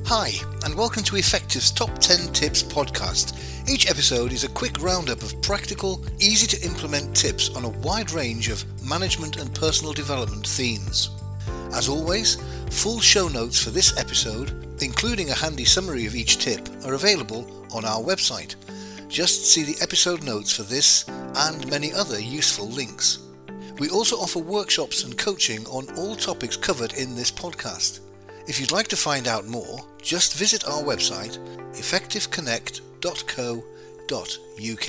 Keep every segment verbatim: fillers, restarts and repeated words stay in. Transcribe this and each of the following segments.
Hi, and welcome to Effective's Top ten Tips podcast. Each episode is a quick roundup of practical, easy to implement tips on a wide range of management and personal development themes. As always, full show notes for this episode, including a handy summary of each tip, are available on our website. Just see the episode notes for this and many other useful links. We also offer workshops and coaching on all topics covered in this podcast. If you'd like to find out more, just visit our website, effective connect dot co dot uk.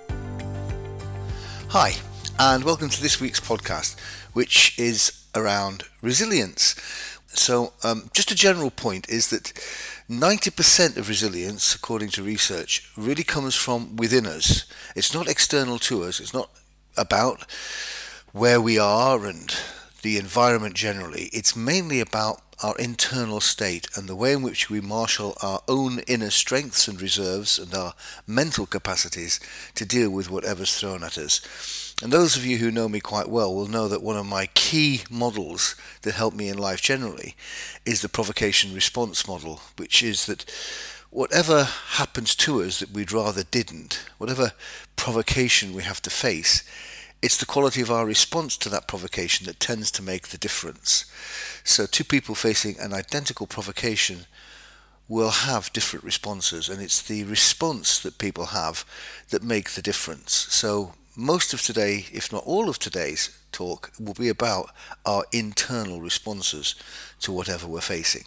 Hi, and welcome to this week's podcast, which is around resilience. So, um, just a general point is that ninety percent of resilience, according to research, really comes from within us. It's not external to us. It's not about where we are and the environment generally. It's mainly about our internal state and the way in which we marshal our own inner strengths and reserves and our mental capacities to deal with whatever's thrown at us. And those of you who know me quite well will know that one of my key models that help me in life generally is the provocation response model, which is that whatever happens to us that we'd rather didn't, whatever provocation we have to face, it's the quality of our response to that provocation that tends to make the difference. So two people facing an identical provocation will have different responses, and it's the response that people have that make the difference. So most of today, if not all of today's talk, will be about our internal responses to whatever we're facing.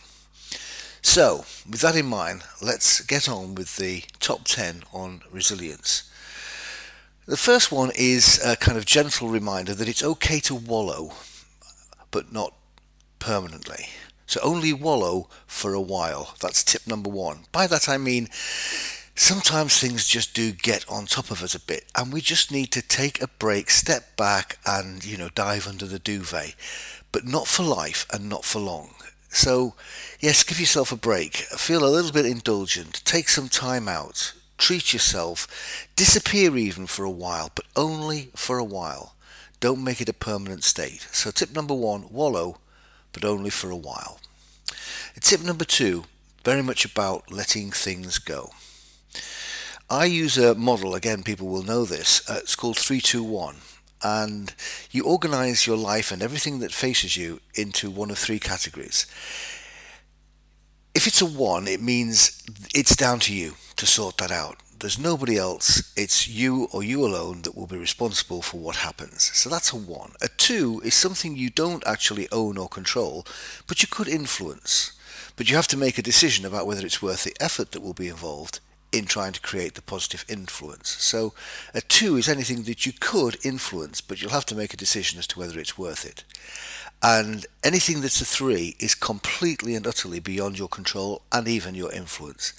So with that in mind, let's get on with the top ten on resilience. The first one is a kind of gentle reminder that it's okay to wallow, but not permanently. So only wallow for a while. That's tip number one. By that I mean sometimes things just do get on top of us a bit, and we just need to take a break, step back, and you know dive under the duvet, but not for life and not for long. So yes, give yourself a break. Feel a little bit indulgent. Take some time out. Treat yourself, disappear even for a while, but only for a while. Don't make it a permanent state. So tip number one, wallow, but only for a while. Tip number two, very much about letting things go. I use a model, again people will know this, uh, it's called three two one, and you organise your life and everything that faces you into one of three categories. If it's a one, it means it's down to you to sort that out. There's nobody else. It's you or you alone that will be responsible for what happens. So that's a one. A two is something you don't actually own or control, but you could influence. But you have to make a decision about whether it's worth the effort that will be involved in trying to create the positive influence. So a two is anything that you could influence, but you'll have to make a decision as to whether it's worth it. And anything that's a three is completely and utterly beyond your control and even your influence.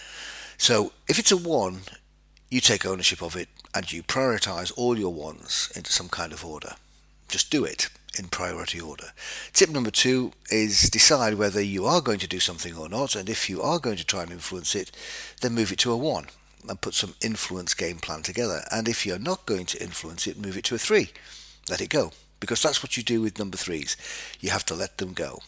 So if it's a one, you take ownership of it and you prioritize all your ones into some kind of order. Just do it in priority order. Tip number two is decide whether you are going to do something or not, and if you are going to try and influence it, then move it to a one and put some influence game plan together. And if you're not going to influence it, move it to a three. Let it go. Because that's what you do with number threes. You have to let them go.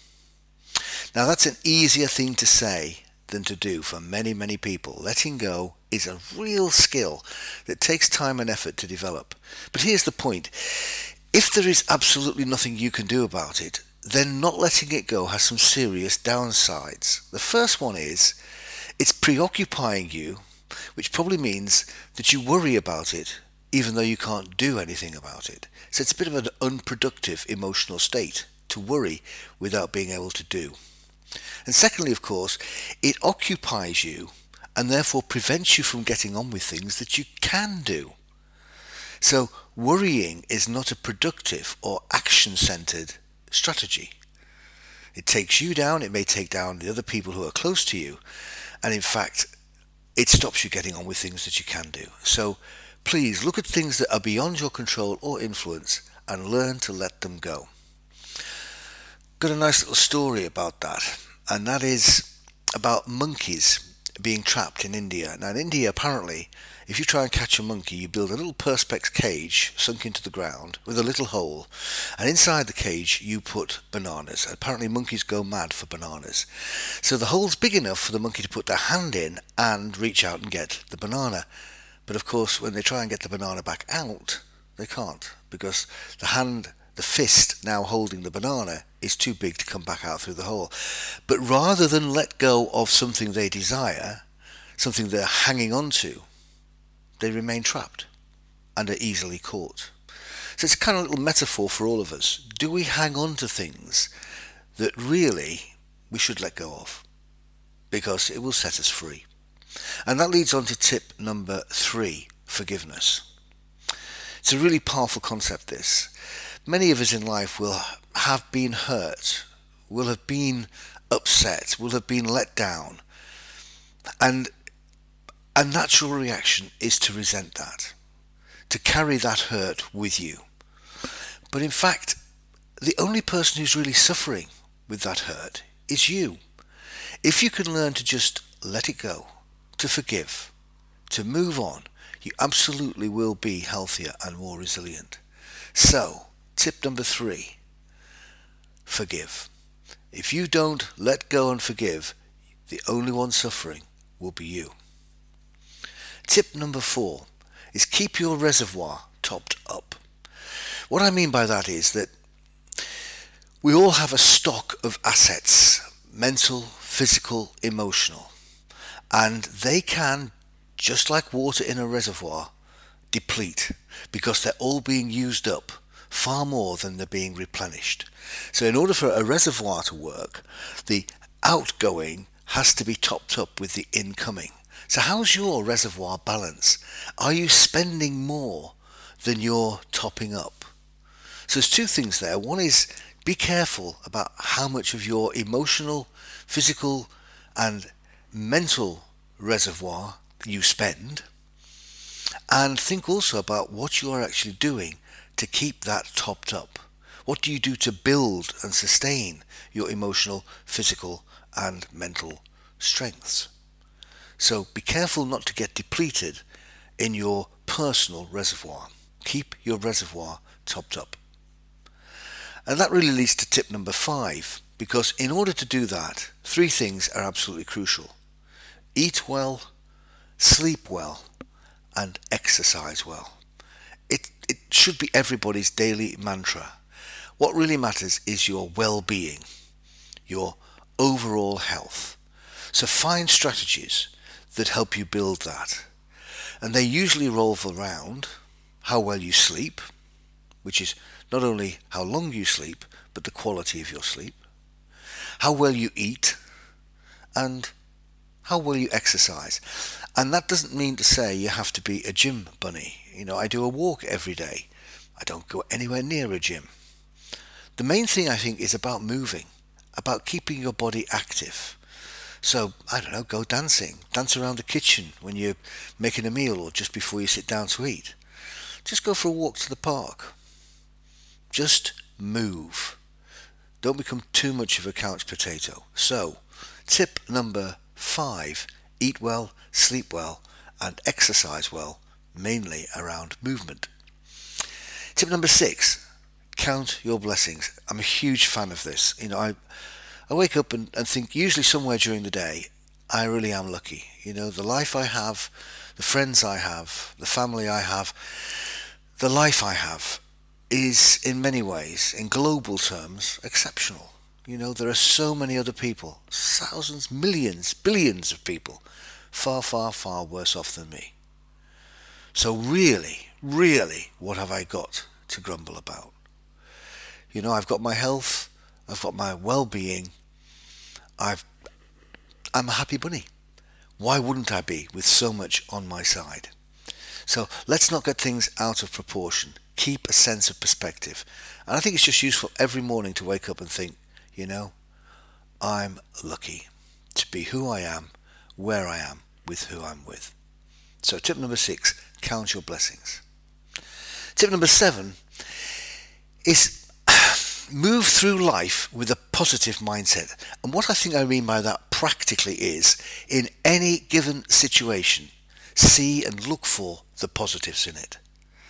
Now that's an easier thing to say than to do for many, many people. Letting go is a real skill that takes time and effort to develop. But here's the point. If there is absolutely nothing you can do about it, then not letting it go has some serious downsides. The first one is it's preoccupying you, which probably means that you worry about it even though you can't do anything about it. So it's a bit of an unproductive emotional state to worry without being able to do. And secondly, of course, it occupies you and therefore prevents you from getting on with things that you can do. So worrying is not a productive or action-centered strategy. It takes you down, it may take down the other people who are close to you, and in fact, it stops you getting on with things that you can do. So please look at things that are beyond your control or influence and learn to let them go. Got a nice little story about that, and that is about monkeys being trapped in India. Now in India, apparently, if you try and catch a monkey, you build a little perspex cage sunk into the ground with a little hole, and inside the cage you put bananas. Apparently monkeys go mad for bananas. So the hole's big enough for the monkey to put their hand in and reach out and get the banana. But of course, when they try and get the banana back out, they can't, because the hand, the fist now holding the banana is too big to come back out through the hole. But rather than let go of something they desire, something they're hanging on to, they remain trapped and are easily caught. So it's a kind of little metaphor for all of us. Do we hang on to things that really we should let go of? Because it will set us free. And that leads on to tip number three, forgiveness. It's a really powerful concept, this. Many of us in life will have been hurt, will have been upset, will have been let down. And a natural reaction is to resent that, to carry that hurt with you. But in fact, the only person who's really suffering with that hurt is you. If you can learn to just let it go, to forgive, to move on, you absolutely will be healthier and more resilient. So, tip number three, forgive. If you don't let go and forgive, the only one suffering will be you. Tip number four is keep your reservoir topped up. What I mean by that is that we all have a stock of assets, mental, physical, emotional, and they can, just like water in a reservoir, deplete because they're all being used up far more than they're being replenished. So in order for a reservoir to work, the outgoing has to be topped up with the incoming. So how's your reservoir balance? Are you spending more than you're topping up? So there's two things there. One is be careful about how much of your emotional, physical and mental reservoir you spend. And think also about what you are actually doing to keep that topped up. What do you do to build and sustain your emotional, physical and mental strengths? So be careful not to get depleted in your personal reservoir. Keep your reservoir topped up. And that really leads to tip number five, because in order to do that, three things are absolutely crucial. Eat well, sleep well, and exercise well. It, it should be everybody's daily mantra. What really matters is your well-being, your overall health. So find strategies that help you build that. And they usually revolve around how well you sleep, which is not only how long you sleep, but the quality of your sleep, how well you eat, and how well you exercise. And that doesn't mean to say you have to be a gym bunny. You know, I do a walk every day. I don't go anywhere near a gym. The main thing, I think, is about moving, about keeping your body active. So, I don't know, go dancing. Dance around the kitchen when you're making a meal or just before you sit down to eat. Just go for a walk to the park. Just move. Don't become too much of a couch potato. So, tip number five, eat well, sleep well, and exercise well, mainly around movement. Tip number six, count your blessings. I'm a huge fan of this. You know, I I wake up and, and think usually somewhere during the day, I really am lucky. You know, the life I have, the friends I have, the family I have, the life I have is in many ways, in global terms, exceptional. You know, there are so many other people, thousands, millions, billions of people, far, far, far worse off than me. So really, really, what have I got to grumble about? You know, I've got my health, I've got my well-being, I've, I'm a happy bunny. Why wouldn't I be with so much on my side? So let's not get things out of proportion. Keep a sense of perspective. And I think it's just useful every morning to wake up and think, you know, I'm lucky to be who I am, where I am, with who I'm with. So tip number six, count your blessings. Tip number seven is move through life with a positive mindset. And what I think I mean by that practically is in any given situation, see and look for the positives in it.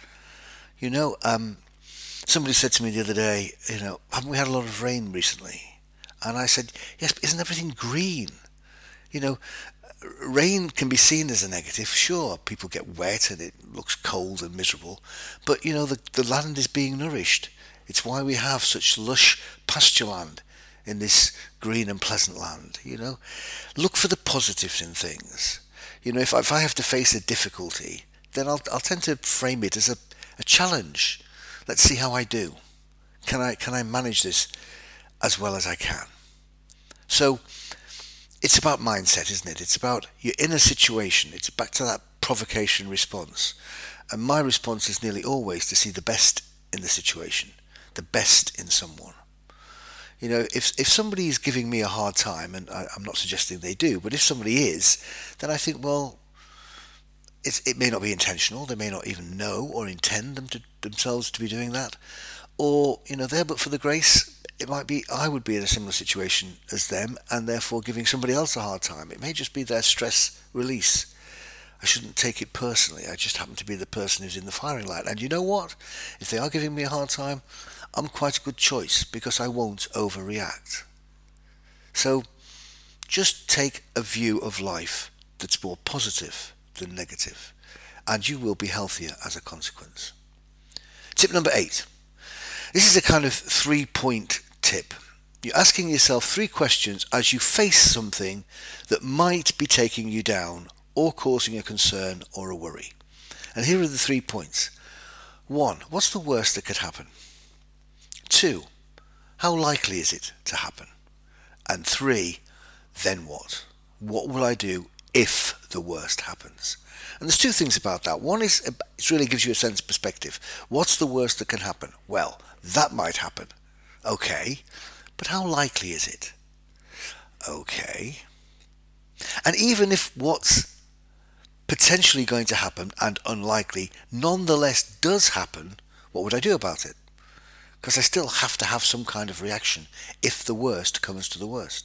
You know, um, somebody said to me the other day, you know, haven't we had a lot of rain recently? And I said, yes, but isn't everything green? You know, rain can be seen as a negative. Sure, people get wet and it looks cold and miserable. But, you know, the, the land is being nourished. It's why we have such lush pasture land in this green and pleasant land, you know. Look for the positives in things. You know, if I, if I have to face a difficulty, then I'll, I'll tend to frame it as a, a challenge. Let's see how I do. Can I, can I manage this as well as I can? So it's about mindset, isn't it? It's about you're in a situation. It's back to that provocation response. And my response is nearly always to see the best in the situation, the best in someone. You know, if if somebody is giving me a hard time, and I, I'm not suggesting they do, but if somebody is, then I think, well, it's, it may not be intentional. They may not even know or intend them to themselves to be doing that. Or, you know, there but for the grace, it might be I would be in a similar situation as them and therefore giving somebody else a hard time. It may just be their stress release. I shouldn't take it personally. I just happen to be the person who's in the firing line. And you know what? If they are giving me a hard time, I'm quite a good choice because I won't overreact. So just take a view of life that's more positive than negative, and you will be healthier as a consequence. Tip number eight. This is a kind of three-point tip. You're asking yourself three questions as you face something that might be taking you down or causing a concern or a worry. And here are the three points. One, what's the worst that could happen? Two, how likely is it to happen? And three, then what? What will I do if the worst happens? And there's two things about that. One is it really gives you a sense of perspective. What's the worst that can happen? Well, that might happen. Okay, but how likely is it? Okay. And even if what's potentially going to happen and unlikely nonetheless does happen, what would I do about it? Because I still have to have some kind of reaction if the worst comes to the worst.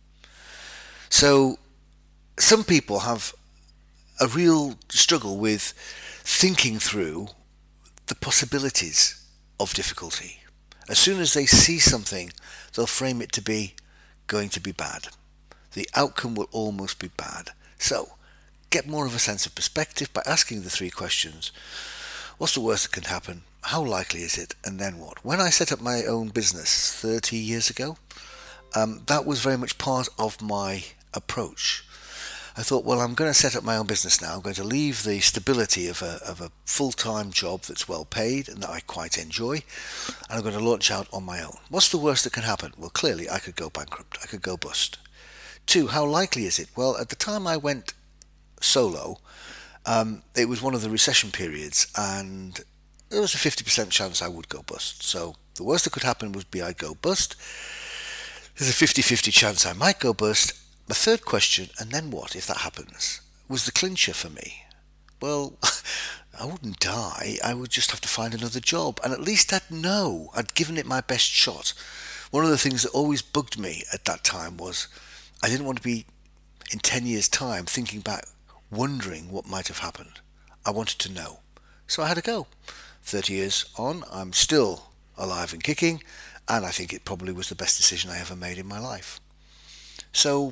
So some people have a real struggle with thinking through the possibilities of difficulty. As soon as they see something, they'll frame it to be going to be bad. The outcome will almost be bad. So get more of a sense of perspective by asking the three questions. What's the worst that can happen? How likely is it? And then what? When I set up my own business thirty years ago, um, that was very much part of my approach. I thought, well, I'm going to set up my own business now. I'm going to leave the stability of a, of a full-time job that's well paid and that I quite enjoy, and I'm going to launch out on my own. What's the worst that can happen? Well, clearly I could go bankrupt. I could go bust. Two, how likely is it? Well, at the time I went solo, um, it was one of the recession periods, and there was a fifty percent chance I would go bust. So the worst that could happen would be I'd go bust. There's a fifty-fifty chance I might go bust. My third question, and then what if that happens, was the clincher for me. Well, I wouldn't die. I would just have to find another job, and at least I'd know. I'd given it my best shot. One of the things that always bugged me at that time was I didn't want to be, in ten years' time, thinking back, wondering what might have happened. I wanted to know. So I had to go. thirty years on, I'm still alive and kicking, and I think it probably was the best decision I ever made in my life. So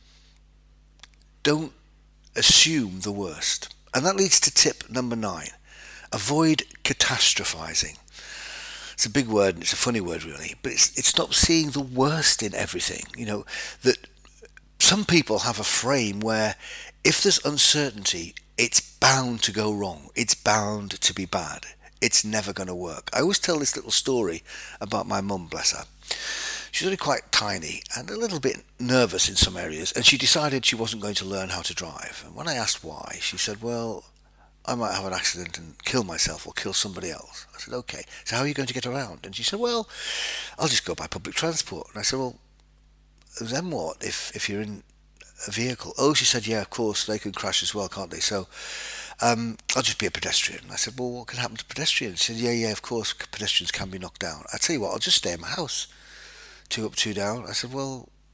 don't assume the worst. And that leads to tip number nine. Avoid catastrophizing. It's a big word and it's a funny word really, but it's it's not seeing the worst in everything. You know, that some people have a frame where if there's uncertainty, it's bound to go wrong. It's bound to be bad. It's never going to work. I always tell this little story about my mum, bless her. She's only quite tiny and a little bit nervous in some areas, and she decided she wasn't going to learn how to drive. And when I asked why, she said, well, I might have an accident and kill myself or kill somebody else. I said, okay, so how are you going to get around? And she said, well, I'll just go by public transport. And I said, well, then what if, if you're in a vehicle? Oh, she said, yeah, of course, they can crash as well, can't they? So um, I'll just be a pedestrian. I said, well, what can happen to pedestrians? She said, yeah, yeah, of course, pedestrians can be knocked down. I tell you what, I'll just stay in my house. Two up, two down. I said, well,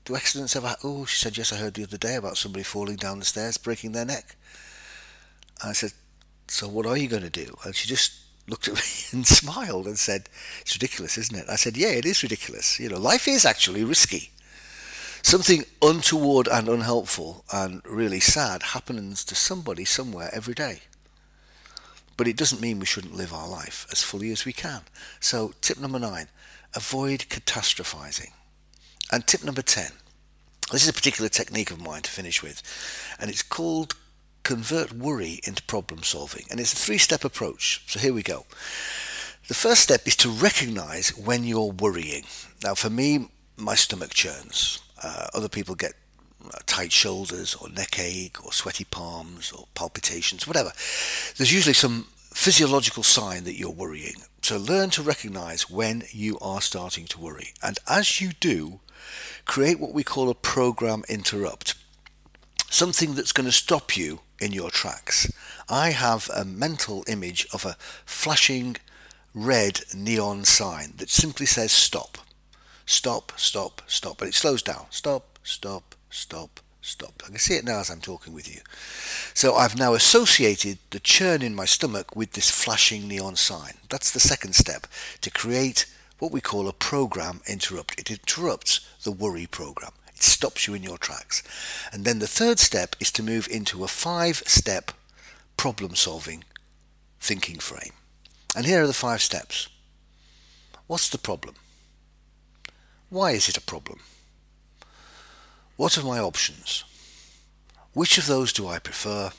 Do accidents ever happen? Oh, she said, yes, I heard the other day about somebody falling down the stairs, breaking their neck. And I said, so what are you going to do? And she just looked at me and smiled and said, it's ridiculous, isn't it? I said, yeah, it is ridiculous. You know, life is actually risky. Something untoward and unhelpful and really sad happens to somebody somewhere every day. But it doesn't mean we shouldn't live our life as fully as we can. So tip number nine, avoid catastrophizing. And tip number ten, this is a particular technique of mine to finish with, and it's called convert worry into problem solving. And it's a three-step approach. So here we go. The first step is to recognize when you're worrying. Now for me, my stomach churns. Uh, other people get tight shoulders or neck ache or sweaty palms or palpitations, whatever. There's usually some physiological sign that you're worrying. So learn to recognize when you are starting to worry. And as you do, create what we call a program interrupt. Something that's going to stop you in your tracks. I have a mental image of a flashing red neon sign that simply says stop. Stop, stop, stop. But it slows down. Stop, stop, stop, stop. I can see it now as I'm talking with you. So I've now associated the churn in my stomach with this flashing neon sign. That's the second step, to create what we call a program interrupt. It interrupts the worry program. It stops you in your tracks. And then the third step is to move into a five-step problem-solving thinking frame. And here are the five steps. What's the problem? Why is it a problem? What are my options? Which of those do I prefer?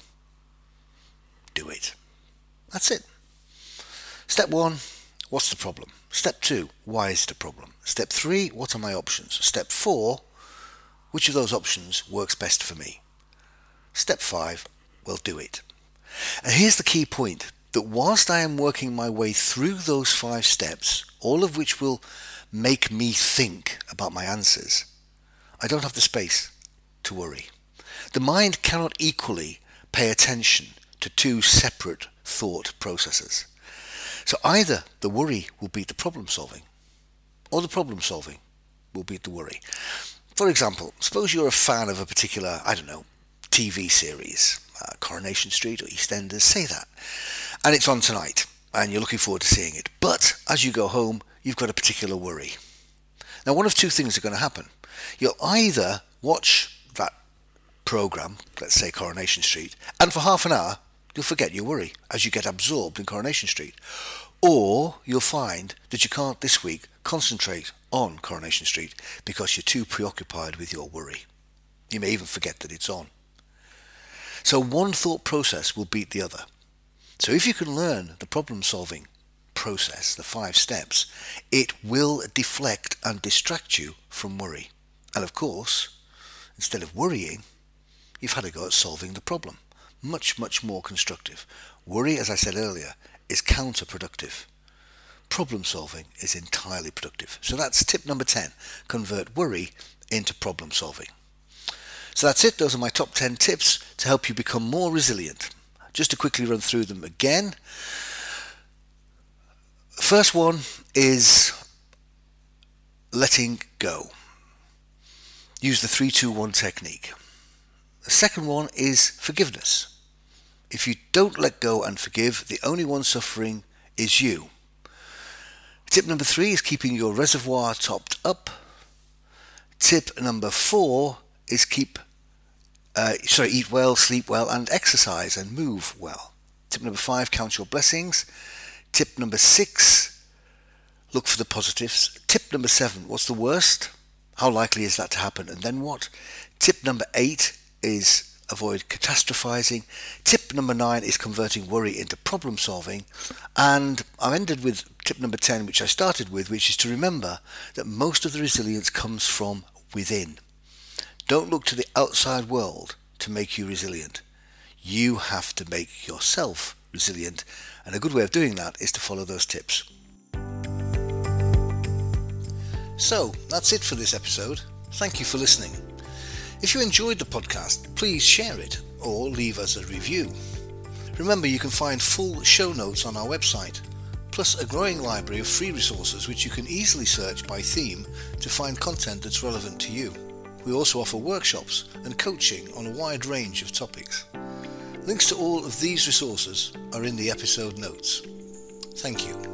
Do it. That's it. Step one, what's the problem? Step two, why is it a problem? Step three, what are my options? Step four, which of those options works best for me? Step five, well, do it. And here's the key point, that whilst I am working my way through those five steps, all of which will make me think about my answers, I don't have the space to worry. The mind cannot equally pay attention to two separate thought processes. So either the worry will beat the problem solving, or the problem solving will beat the worry. For example, suppose you're a fan of a particular, I don't know, T V series, uh, Coronation Street or EastEnders, say that, and it's on tonight, and you're looking forward to seeing it. But as you go home, you've got a particular worry. Now, one of two things are going to happen. You'll either watch that program, let's say Coronation Street, and for half an hour, you'll forget your worry as you get absorbed in Coronation Street. Or you'll find that you can't this week concentrate on Coronation Street because you're too preoccupied with your worry. You may even forget that it's on. So one thought process will beat the other. So if you can learn the problem-solving process, the five steps, it will deflect and distract you from worry. And of course, instead of worrying, you've had a go at solving the problem. Much, much more constructive. Worry, as I said earlier, is counterproductive. Problem solving is entirely productive. So that's tip number ten. Convert worry into problem solving. So that's it. Those are my top ten tips to help you become more resilient. Just to quickly run through them again. First one is letting go. Use the three two one technique. The second one is forgiveness. If you don't let go and forgive, the only one suffering is you. Tip number three is keeping your reservoir topped up. Tip number four is keep, uh, sorry, eat well, sleep well, and exercise and move well. Tip number five, count your blessings. Tip number six, look for the positives. Tip number seven, what's the worst? How likely is that to happen? And then what? Tip number eight is avoid catastrophizing. Tip number nine is converting worry into problem solving. And I've ended with tip number ten, which I started with, which is to remember that most of the resilience comes from within. Don't look to the outside world to make you resilient. You have to make yourself resilient. And a good way of doing that is to follow those tips. So that's it for this episode. Thank you for listening. If you enjoyed the podcast, please share it or leave us a review. Remember, you can find full show notes on our website, plus a growing library of free resources which you can easily search by theme to find content that's relevant to you. We also offer workshops and coaching on a wide range of topics. Links to all of these resources are in the episode notes. Thank you.